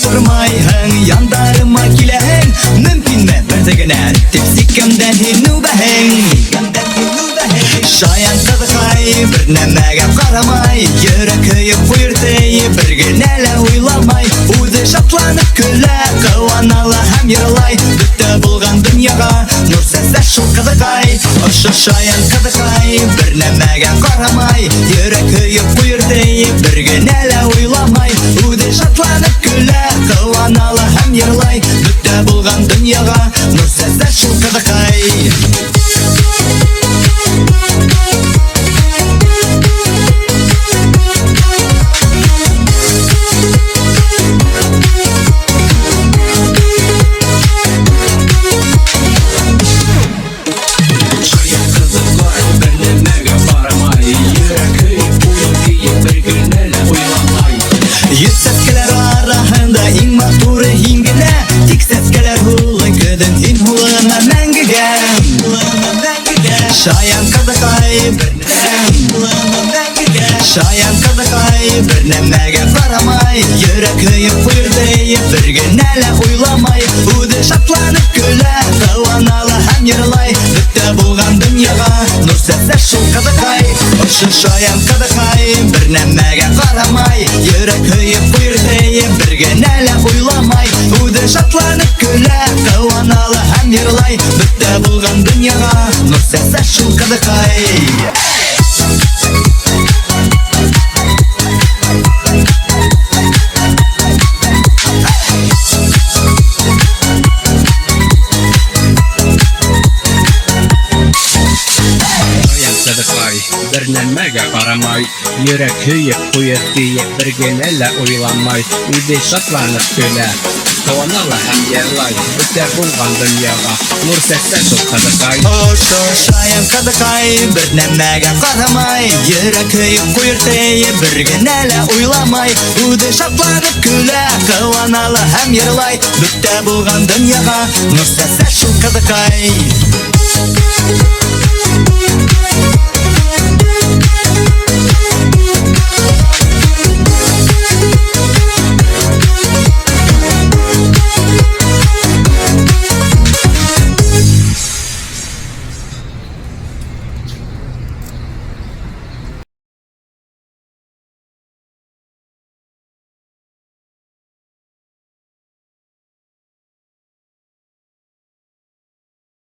Тұрмайың яндарыма келең, мүмкінме бірдігіне тепсікімден хину бәхең. Шаян қадықай, бір нәмәге қарамай, Йөрәк көйіп қойыртей, біргінәлі ойламай, Өзі шатланып күлі, қуаналы һәм йырлай, Бүтті болған дүнияға, нұр сәсә шул қадықай. Ошы шаян қадықай, бір нәмәге қарамай, Йөрәк көйіп қойыртей, біргінәлі ойламай, Өзі шатланып күлі, қуаналы һәм йырлай, Бүтті болған дүнияға, нұр сәсә шул қадықай. Йөз сәскелер арахында иң матуры һиңгенә, Тик сәскелер һулы көден һин һулыма мәңгегә. Шаян қадықай, Шаян қадықай, бір нәмәгә қарамай, Йөрәк көйіп қойырдей, біргенәлі ойламай, Өзі шатланып күлә, қуаналы һәм йырлай, Бүтті болған дүнияға, нұр сәсә шул қадықай. Ошы шаян қадықай, бір нәмәгә қарамай, Йөрәк көйіп қойырдей, біргенәлі ойламай, Өзі шатланып күлә, қуаналы һәм йырлай, Бүтті болған дүнияға, нұр сәсә шул қадықай. Бір нәмәгә қарамай, Йөрәк көйіп қойыр дейіп, біргенәлі ойламай, Өзі шатланып күлә, қуаналы һәм йырлай, Бүтті болған дүнияға, нұр сәсә шул қадықай. Ошы шаян қадықай, бір нәмәгә қарамай, Йөрәк көйіп қойыртей, біргенәлі ойламай, Өзі шатланып күлә, қуаналы һәм йырлай, Бүтті болған дүнияға, нұр сәсә шул қадықай.